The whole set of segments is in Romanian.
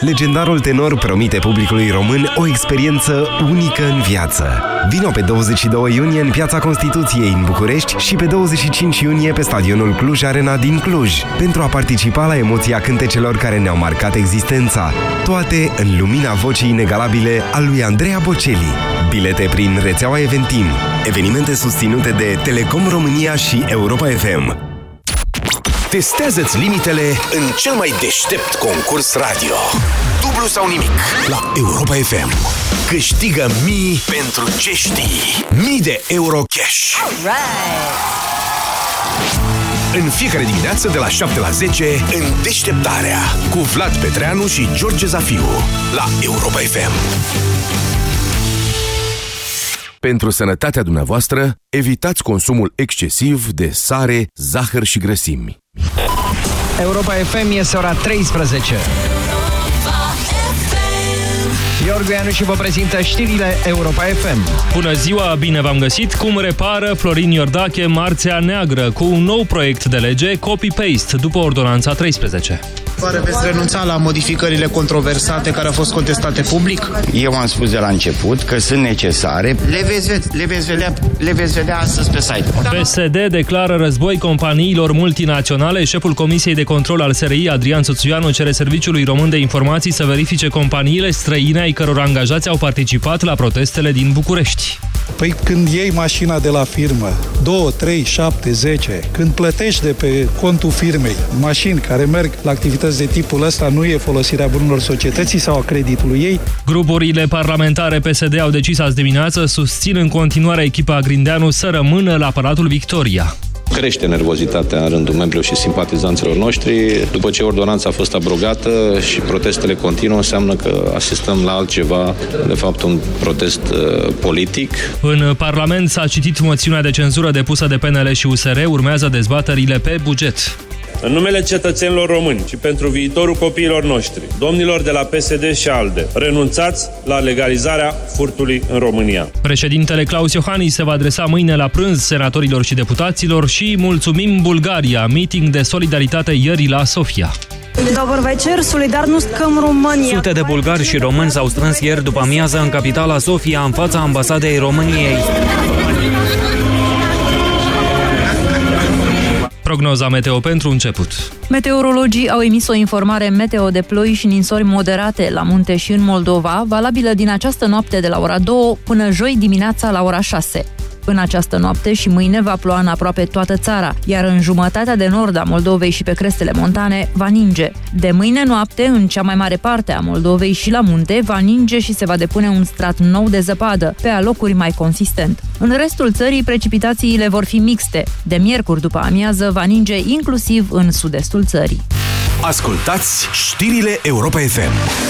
legendarul tenor promite publicului român o experiență unică în viață. Vino pe 22 iunie în Piața Constituției în București și pe 25 iunie pe stadionul Cluj Arena din Cluj pentru a participa la emoția cântecelor care ne-au marcat existența. Toate în lumina vocii inegalabile a lui Andreea Bocelli. Bilete prin rețeaua Eventim. Evenimente susținute de Telecom România și Europa FM. Testează-ți limitele în cel mai deștept concurs radio. Dublu sau nimic la Europa FM. Câștigă mii pentru ce știi. Mii de euro cash. În fiecare dimineață de la 7 la 10 în Deșteptarea cu Vlad Petreanu și George Zafiu la Europa FM. Pentru sănătatea dumneavoastră, evitați consumul excesiv de sare, zahăr și grăsimi. Europa FM, este ora 13. Iorgu Ianuși vă prezintă știrile Europa FM. Bună ziua, bine v-am găsit! Cum repară Florin Iordache Marțea Neagră cu un nou proiect de lege copy-paste după ordonanța 13. Veți renunța la modificările controversate care au fost contestate public? Eu am spus de la început că sunt necesare. Le veți vedea astăzi pe site. PSD declară război companiilor multinaționale. Șeful Comisiei de Control al SRI, Adrian Țuțuianu, cere Serviciului Român de Informații să verifice companiile străine ai căror angajați au participat la protestele din București. Păi când iei mașina de la firmă, 2, 3, 7, 10, când plătești de pe contul firmei mașini care merg la activități de tipul ăsta, nu e folosirea bunurilor societății sau a creditului ei? Grupurile parlamentare PSD au decis azi dimineață, susțin în continuare echipa Grindeanu să rămână la Palatul Victoria. Crește nervozitatea în rândul membrilor și simpatizanților noștri. După ce ordonanța a fost abrogată și protestele continuă, înseamnă că asistăm la altceva, de fapt un protest politic. În Parlament s-a citit moțiunea de cenzură depusă de PNL și USR, urmează dezbaterile pe buget. În numele cetățenilor români și pentru viitorul copiilor noștri, domnilor de la PSD și ALDE, renunțați la legalizarea furtului în România. Președintele Klaus Iohannis se va adresa mâine la prânz senatorilor și deputaților și mulțumim Bulgaria, meeting de solidaritate ieri la Sofia. Добър вечер, солидарност към România. Sute de bulgari și români s-au strâns ieri după amiază în capitala Sofia, în fața ambasadei României. Prognoza meteo pentru început. Meteorologii au emis o informare meteo de ploi și ninsori moderate la munte și în Moldova, valabilă din această noapte de la ora 2 până joi dimineața la ora 6. În această noapte și mâine va ploua în aproape toată țara, iar în jumătatea de nord a Moldovei și pe crestele montane va ninge. De mâine noapte, în cea mai mare parte a Moldovei și la munte, va ninge și se va depune un strat nou de zăpadă, pe alocuri mai consistent. În restul țării, precipitațiile vor fi mixte. De miercuri după amiază va ninge inclusiv în sud-estul țării. Ascultați știrile Europa FM.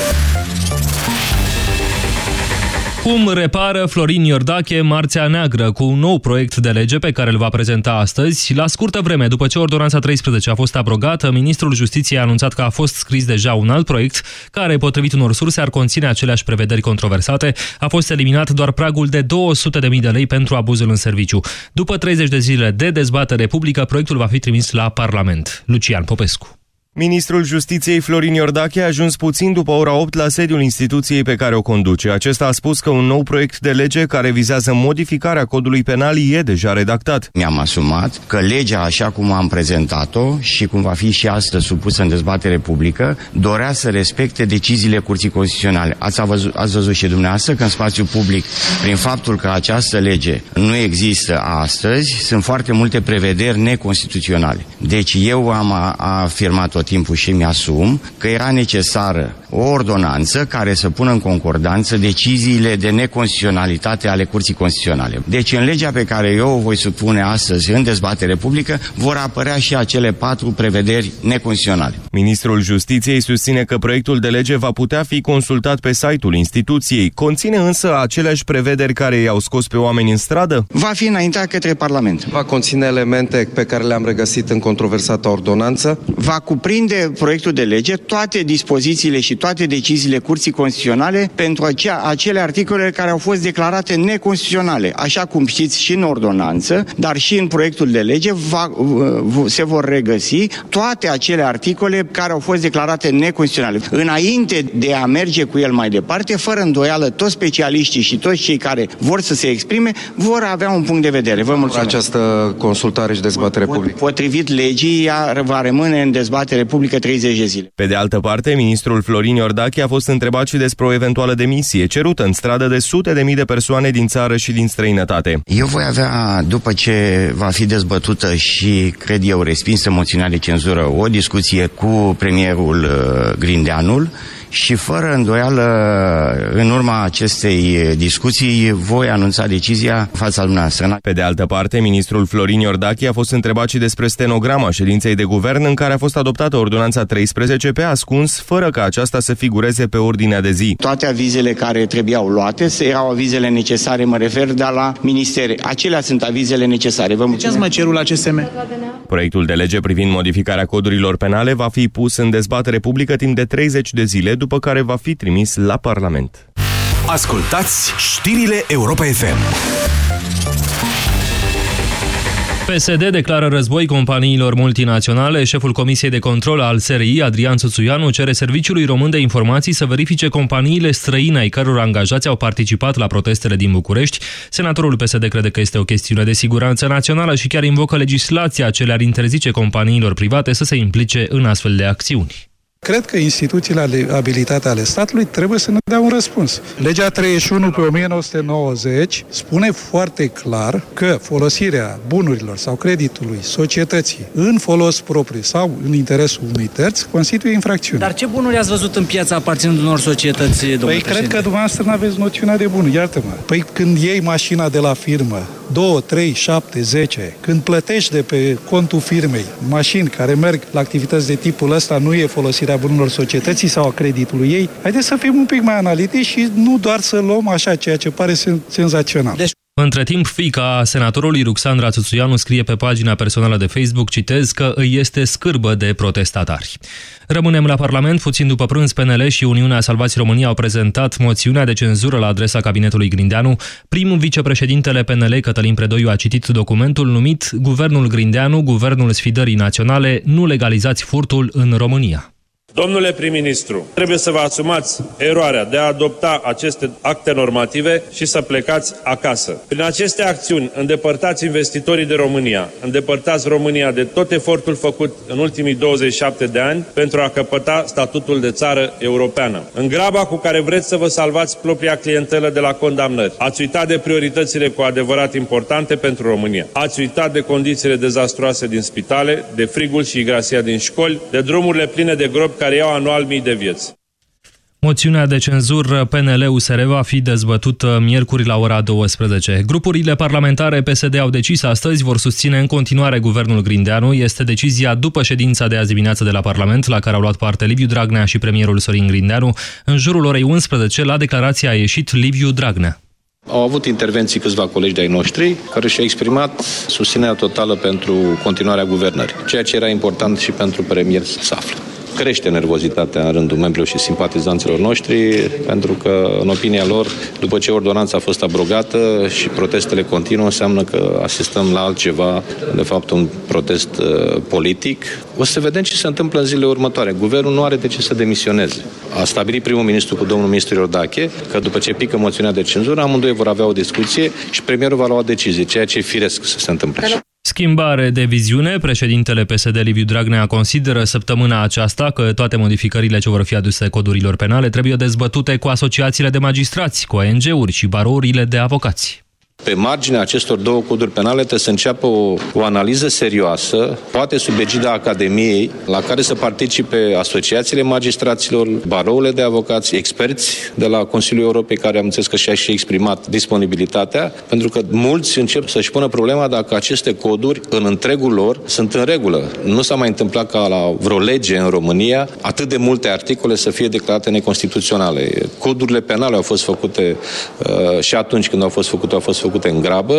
Cum repară Florin Iordache Marțea Neagră cu un nou proiect de lege pe care îl va prezenta astăzi. La scurtă vreme, după ce ordonanța 13 a fost abrogată, Ministrul Justiției a anunțat că a fost scris deja un alt proiect care, potrivit unor surse, ar conține aceleași prevederi controversate. A fost eliminat doar pragul de 200.000 de lei pentru abuzul în serviciu. După 30 de zile de dezbatere publică, proiectul va fi trimis la Parlament. Lucian Popescu. Ministrul Justiției Florin Iordache a ajuns puțin după ora 8 la sediul instituției pe care o conduce. Acesta a spus că un nou proiect de lege care vizează modificarea codului penal e deja redactat. Mi-am asumat că legea, așa cum am prezentat-o și cum va fi și astăzi supusă în dezbatere publică, dorea să respecte deciziile Curții Constituționale. Ați văzut și dumneavoastră că în spațiu public, prin faptul că această lege nu există astăzi, sunt foarte multe prevederi neconstituționale. Deci eu am afirmat tot timpul și mi-asum că era necesară o ordonanță care să pună în concordanță deciziile de neconstituționalitate ale Curții Constituționale. Deci în legea pe care eu o voi supune astăzi în dezbatere publică vor apărea și acele 4 prevederi neconstituționale. Ministrul Justiției susține că proiectul de lege va putea fi consultat pe site-ul instituției. Conține însă aceleași prevederi care i-au scos pe oameni în stradă? Va fi înaintat către Parlament. Va conține elemente pe care le-am regăsit în controversată ordonanță. Va cuprinde cuprinde proiectul de lege toate dispozițiile și toate deciziile Curții Constituționale pentru acele articole care au fost declarate neconstituționale. Așa cum știți, și în ordonanță, dar și în proiectul de lege se vor regăsi toate acele articole care au fost declarate neconstituționale. Înainte de a merge cu el mai departe, fără îndoială, toți specialiștii și toți cei care vor să se exprime vor avea un punct de vedere. Vă mulțumesc. Această consultare și dezbatere publică. Potrivit legii, ea va rămâne în dezbatere publică 30 de zile. Pe de altă parte, ministrul Florin Iordache a fost întrebat și despre o eventuală demisie cerută în stradă de sute de mii de persoane din țară și din străinătate. Eu voi avea, după ce va fi dezbătută și, cred eu, respinsă moțiunea de cenzură, o discuție cu premierul Grindeanu și, fără îndoială, în urma acestei discuții, voi anunța decizia în fața dumneavoastră. Pe de altă parte, ministrul Florin Iordache a fost întrebat și despre stenograma ședinței de guvern în care a fost adoptată ordonanța 13 pe ascuns, fără ca aceasta să figureze pe ordinea de zi. Toate avizele care trebuiau luate erau avizele necesare, mă refer, de la ministere. Acelea sunt avizele necesare. Vă mulțumesc. Ce ați mai cerut la CSM? Proiectul de lege privind modificarea codurilor penale va fi pus în dezbatere publică timp de 30 de zile, după care va fi trimis la Parlament. Ascultați știrile Europa FM. PSD declară război companiilor multinaționale. Șeful Comisiei de Control al SRI, Adrian Țuțuianu, cere Serviciului Român de Informații să verifice companiile străine ai căror angajați au participat la protestele din București. Senatorul PSD crede că este o chestiune de siguranță națională și chiar invocă legislația ce le-ar interzice companiilor private să se implice în astfel de acțiuni. Cred că instituțiile abilitate ale statului trebuie să ne dea un răspuns. Legea 31 pe 1990 spune foarte clar că folosirea bunurilor sau creditului societății în folos propriu sau în interesul unui terț constituie infracțiune. Dar ce bunuri ați văzut în piață aparținând unor societăți, domnule președinte? Cred că dumneavoastră nu aveți noțiunea de bun, iartă-mă. Păi când iei mașina de la firmă, 2, 3, 7, 10, când plătești de pe contul firmei mașini care merg la activități de tipul ăsta, nu e folosirea bunurilor societății sau a creditului ei, haideți să fim un pic mai analitici și nu doar să luăm așa ceea ce pare senzațional. Între timp, fiica senatorului Ruxandra Țuțuianu scrie pe pagina personală de Facebook, citez, că îi este scârbă de protestatari. Rămânem la Parlament. Puțin după prânz, PNL și Uniunea Salvați România au prezentat moțiunea de cenzură la adresa cabinetului Grindeanu. Primul vicepreședintele PNL, Cătălin Predoiu, a citit documentul numit Guvernul Grindeanu, Guvernul Sfidării Naționale, nu legalizați furtul în România. Domnule prim-ministru, trebuie să vă asumați eroarea de a adopta aceste acte normative și să plecați acasă. Prin aceste acțiuni îndepărtați investitorii de România, îndepărtați România de tot efortul făcut în ultimii 27 de ani pentru a căpăta statutul de țară europeană. În graba cu care vreți să vă salvați propria clientelă de la condamnări, ați uitat de prioritățile cu adevărat importante pentru România. Ați uitat de condițiile dezastruoase din spitale, de frigul și igrasia din școli, de drumurile pline de gropi care iau anual mii de vieți. Moțiunea de cenzură PNL-USR va fi dezbătută miercuri la ora 12. Grupurile parlamentare PSD au decis astăzi vor susține în continuare guvernul Grindeanu. Este decizia după ședința de azi dimineață de la Parlament, la care au luat parte Liviu Dragnea și premierul Sorin Grindeanu. În jurul orei 11, la declarație a ieșit Liviu Dragnea. Au avut intervenții câțiva colegi de-ai noștri care și-au exprimat susținerea totală pentru continuarea guvernării, ceea ce era important și pentru premier să afle. Crește nervozitatea în rândul membrilor și simpatizanților noștri, pentru că, în opinia lor, după ce ordonanța a fost abrogată și protestele continuă, înseamnă că asistăm la altceva, de fapt un protest politic. O să vedem ce se întâmplă în zilele următoare. Guvernul nu are de ce să demisioneze. A stabilit primul ministru cu domnul ministru Iordache că după ce pică moțiunea de cenzură, amândoi vor avea o discuție și premierul va lua o decizie, ceea ce e firesc să se întâmple așa. Schimbare de viziune. Președintele PSD Liviu Dragnea consideră săptămâna aceasta că toate modificările ce vor fi aduse codurilor penale trebuie dezbătute cu asociațiile de magistrați, cu ONG-uri și barourile de avocați. Pe marginea acestor două coduri penale trebuie să înceapă o analiză serioasă, poate sub egida Academiei, la care să participe asociațiile magistraților, barourile de avocați, experți de la Consiliul Europei, care am înțeles că și-a și exprimat disponibilitatea, pentru că mulți încep să-și pună problema dacă aceste coduri, în întregul lor, sunt în regulă. Nu s-a mai întâmplat ca la vreo lege în România atât de multe articole să fie declarate neconstituționale. Codurile penale au fost făcute și atunci când au fost făcute în grabă.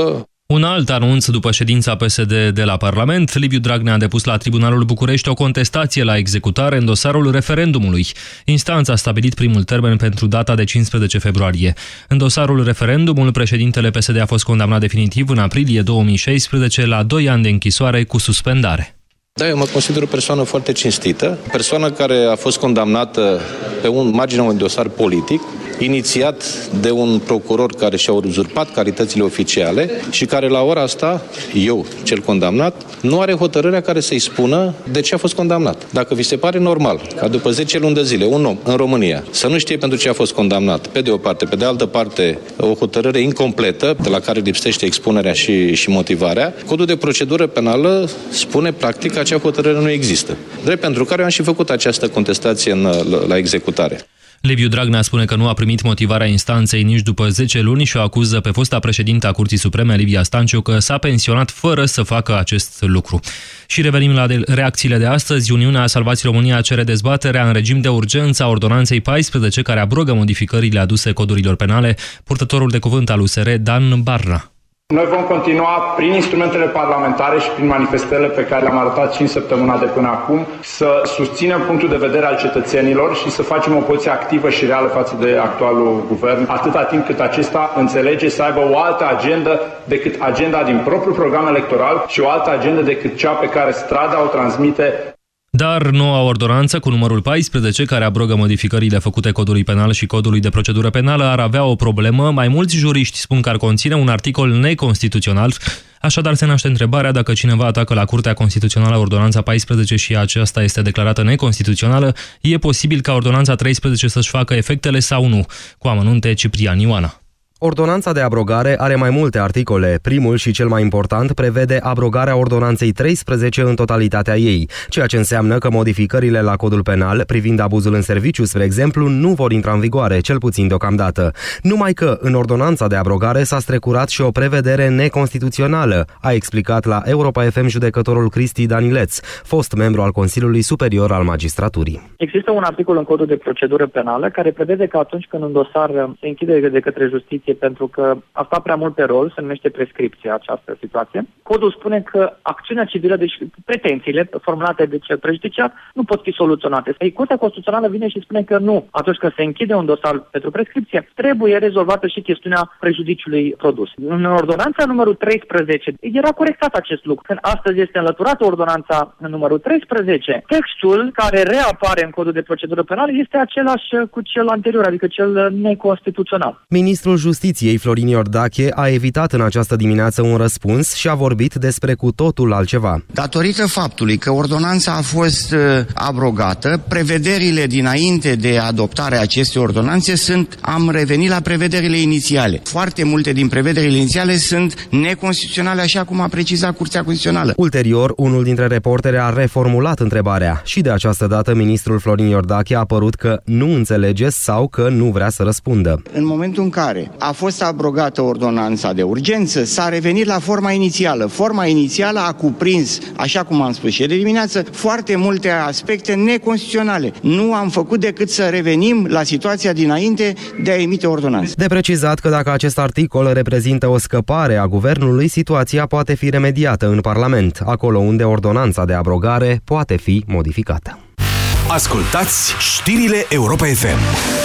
Un alt anunț după ședința PSD de la Parlament, Liviu Dragnea a depus la Tribunalul București o contestație la executare în dosarul referendumului. Instanța a stabilit primul termen pentru data de 15 februarie. În dosarul referendumul, președintele PSD a fost condamnat definitiv în aprilie 2016 la 2 ani de închisoare cu suspendare. Da, eu mă consider o persoană foarte cinstită, persoană care a fost condamnată pe marginea unui dosar politic, inițiat de un procuror care și-a uzurpat calitățile oficiale și care la ora asta, eu, cel condamnat, nu are hotărârea care să-i spună de ce a fost condamnat. Dacă vi se pare normal ca după 10 luni de zile un om în România să nu știe pentru ce a fost condamnat, pe de o parte, pe de altă parte o hotărâre incompletă de la care lipsește expunerea și motivarea, codul de procedură penală spune practic că acea hotărâre nu există. Drept pentru care am și făcut această contestație la executare. Liviu Dragnea spune că nu a primit motivarea instanței nici după 10 luni și o acuză pe fosta președintă a Curții Supreme, Livia Stanciu, că s-a pensionat fără să facă acest lucru. Și revenim la reacțiile de astăzi. Uniunea Salvați România cere dezbaterea în regim de urgență a ordonanței 14, care abrogă modificările aduse codurilor penale. Purtătorul de cuvânt al USR, Dan Barna. Noi vom continua prin instrumentele parlamentare și prin manifestările pe care le-am arătat și în săptămâna de până acum să susținem punctul de vedere al cetățenilor și să facem o poziție activă și reală față de actualul guvern, atâta timp cât acesta înțelege să aibă o altă agendă decât agenda din propriul program electoral și o altă agendă decât cea pe care strada o transmite. Dar noua ordonanță cu numărul 14, care abrogă modificările făcute codului penal și codului de procedură penală, ar avea o problemă. Mai mulți juriști spun că ar conține un articol neconstituțional. Așadar se naște întrebarea dacă cineva atacă la Curtea Constituțională ordonanța 14 și aceasta este declarată neconstituțională, e posibil ca ordonanța 13 să-și facă efectele sau nu? Cu amănunte, Ciprian Ioana. Ordonanța de abrogare are mai multe articole. Primul și cel mai important prevede abrogarea ordonanței 13 în totalitatea ei, ceea ce înseamnă că modificările la codul penal privind abuzul în serviciu, spre exemplu, nu vor intra în vigoare, cel puțin deocamdată. Numai că în ordonanța de abrogare s-a strecurat și o prevedere neconstituțională, a explicat la Europa FM judecătorul Cristi Danileț, fost membru al Consiliului Superior al Magistraturii. Există un articol în codul de procedură penală care prevede că atunci când un dosar se închide de către justiție pentru că a stat prea mult pe rol, se numește prescripție această situație. Codul spune că acțiunea civilă, deci pretențiile formulate de cel prejudiciat, nu pot fi soluționate. Curtea Constituțională vine și spune că nu. Atunci când se închide un dosar pentru prescripție, trebuie rezolvată și chestiunea prejudiciului produs. În ordonanța numărul 13 era corectat acest lucru. Când astăzi este înlăturată ordonanța numărul 13, textul care reapare în codul de procedură penală este același cu cel anterior, adică cel neconstituțional. Ministrul Justiției Florin Iordache a evitat în această dimineață un răspuns și a vorbit despre cu totul altceva. Datorită faptului că ordonanța a fost abrogată, prevederile dinainte de adoptarea acestei ordonanțe am revenit la prevederile inițiale. Foarte multe din prevederile inițiale sunt neconstituționale, așa cum a precizat Curtea Constituțională. Ulterior, unul dintre reporteri a reformulat întrebarea și de această dată ministrul Florin Iordache a părut că nu înțelege sau că nu vrea să răspundă. În momentul în care a fost abrogată ordonanța de urgență, s-a revenit la forma inițială. Forma inițială a cuprins, așa cum am spus și de dimineață, foarte multe aspecte neconstituționale. Nu am făcut decât să revenim la situația dinainte de a emite ordonanță. De precizat că dacă acest articol reprezintă o scăpare a guvernului, situația poate fi remediată în Parlament, acolo unde ordonanța de abrogare poate fi modificată. Ascultați știrile Europa FM.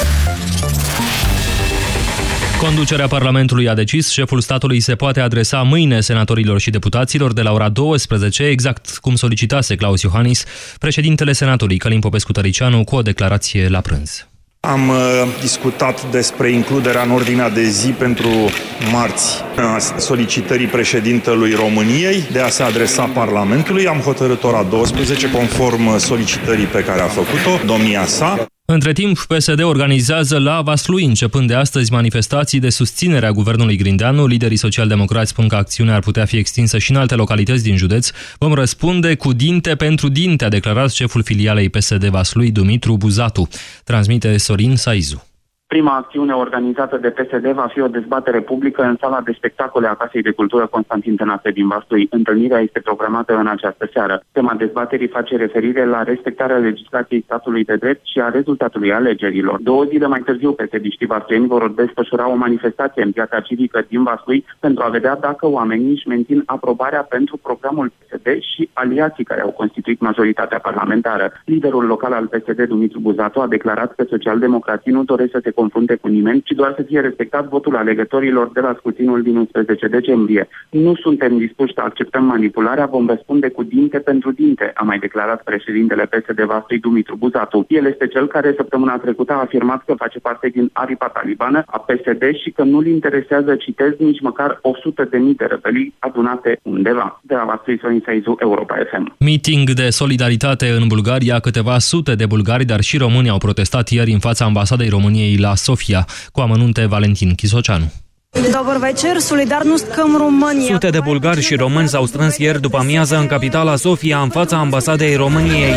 Conducerea Parlamentului a decis, șeful statului se poate adresa mâine senatorilor și deputaților de la ora 12, exact cum solicitase Claus Iohannis, președintele Senatului Călin Popescu-Tăricianu, cu o declarație la prânz. Am discutat despre includerea în ordinea de zi pentru marți a solicitării președintelui României de a se adresa Parlamentului. Am hotărât ora 12 conform solicitării pe care a făcut-o domnia sa. Între timp, PSD organizează la Vaslui, începând de astăzi, manifestații de susținere a guvernului Grindeanu. Liderii social-democrați spun că acțiunea ar putea fi extinsă și în alte localități din județ. Vom răspunde cu dinte pentru dinte, a declarat șeful filialei PSD Vaslui, Dumitru Buzatu. Transmite Sorin Saizu. Prima acțiune organizată de PSD va fi o dezbatere publică în sala de spectacole a Casei de Cultură Constantin Tănase din Vaslui. Întâlnirea este programată în această seară. Tema dezbaterii face referire la respectarea legislației statului de drept și a rezultatului alegerilor. 2 zile mai târziu, PSD-știi vasluieni vor desfășura o manifestație în piața civică din Vaslui pentru a vedea dacă oamenii își mențin aprobarea pentru programul PSD și aliații care au constituit majoritatea parlamentară. Liderul local al PSD, Dumitru Buzatu, a declarat că socialdemocrații nu doresc să se confrunte cu nimeni, ci doar să fie respectat votul alegătorilor de la scrutinul din 11 decembrie. Nu suntem dispuși să acceptăm manipularea, vom răspunde cu dinte pentru dinte, a mai declarat președintele PSD Vaslui, Dumitru Buzatu. El este cel care săptămâna trecută a afirmat că face parte din aripa talibană a PSD și că nu-l interesează, citez, nici măcar 100.000 de rebelii adunate undeva. De la Vaslui, Sorin Saizu, Europa FM. Meeting de solidaritate în Bulgaria. Câteva sute de bulgari, dar și români au protestat ieri în fața ambasadei României la Sofia. Cu amănunte, Valentin Chisoceanu. Добър вечер, солидарност към Румъния. Sute de bulgari și români s-au strâns ieri după amiază în capitala Sofia, în fața ambasadei României.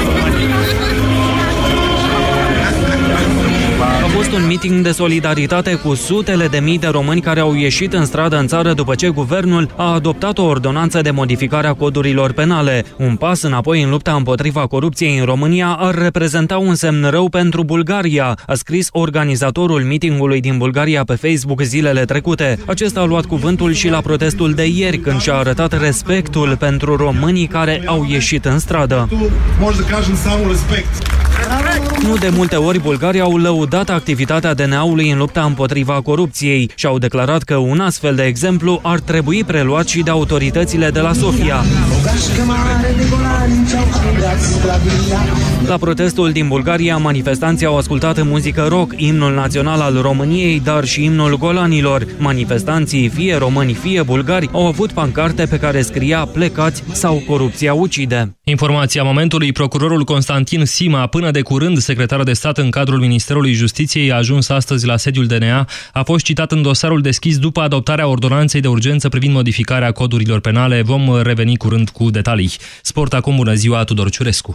A fost un meeting de solidaritate cu sutele de mii de români care au ieșit în stradă în țară după ce guvernul a adoptat o ordonanță de modificare a codurilor penale. Un pas înapoi în lupta împotriva corupției în România ar reprezenta un semn rău pentru Bulgaria, a scris organizatorul meetingului din Bulgaria pe Facebook zilele trecute. Acesta a luat cuvântul și la protestul de ieri, când și-a arătat respectul pentru românii care au ieșit în stradă. Nu de multe ori bulgarii au lăudat activitatea DNA-ului în lupta împotriva corupției și au declarat că un astfel de exemplu ar trebui preluat și de autoritățile de la Sofia. La protestul din Bulgaria, manifestanții au ascultat muzică rock, imnul național al României, dar și imnul Golanilor. Manifestanții, fie români, fie bulgari, au avut pancarte pe care scria "Plecați" sau "Corupția ucide". Informația momentului: procurorul Constantin Sima, până de curând secretar de stat în cadrul Ministerului Justiției, a ajuns astăzi la sediul DNA. A fost citat în dosarul deschis după adoptarea ordonanței de urgență privind modificarea codurilor penale. Vom reveni curând cu detalii. Sport acum, bună ziua, Tudor Ciurescu.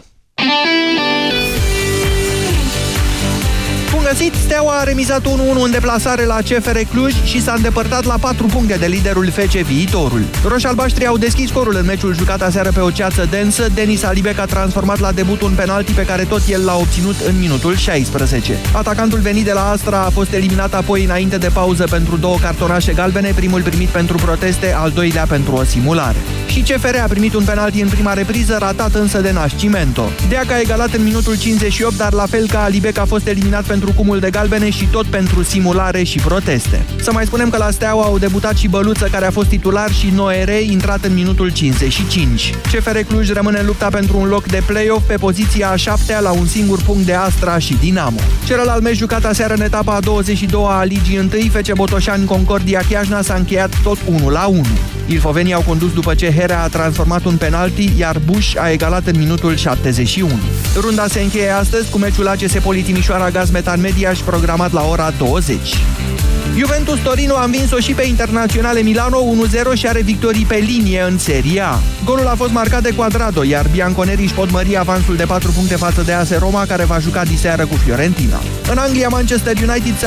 Găsit, Steaua a remizat 1-1 în deplasare la CFR Cluj și s-a îndepărtat la 4 puncte de liderul FC Viitorul. Roșalbaștrii au deschis scorul în meciul jucat aseară pe o ceață densă. Denis Alibec a transformat la debut un penalti pe care tot el l-a obținut în minutul 16. Atacantul venit de la Astra a fost eliminat apoi înainte de pauză pentru 2 cartonașe galbene, primul primit pentru proteste, al doilea pentru o simulare. Și CFR a primit un penalti în prima repriză, ratat însă de Nascimento. Deac a egalat în minutul 58, dar la fel ca Alibec a fost eliminat pentru cumul de galbene și tot pentru simulare și proteste. Să mai spunem că la Steaua au debutat și Băluță, care a fost titular, și Noere, intrat în minutul 55. CFR Cluj rămâne în lupta pentru un loc de play-off pe poziția a 7-a, la un singur punct de Astra și Dinamo. Celălalt meci jucat aseară în etapa a 22-a a Ligii 1, FC Botoșani Concordia Chiajna, s-a încheiat tot 1-1. Ilfovenii au condus după ce Herea a transformat un penalti, iar Buș a egalat în minutul 71. Runda se încheie astăzi cu meciul ACS Poli Timișoara Gaz Metan Mediaș, programat la ora 20. Juventus Torino a învins-o și pe Internazionale Milano 1-0 și are victorii pe linie în Serie A. Golul a fost marcat de Cuadrado, iar bianconeri își pot mări avansul de 4 puncte față de AS Roma, care va juca diseară cu Fiorentina. În Anglia, Manchester United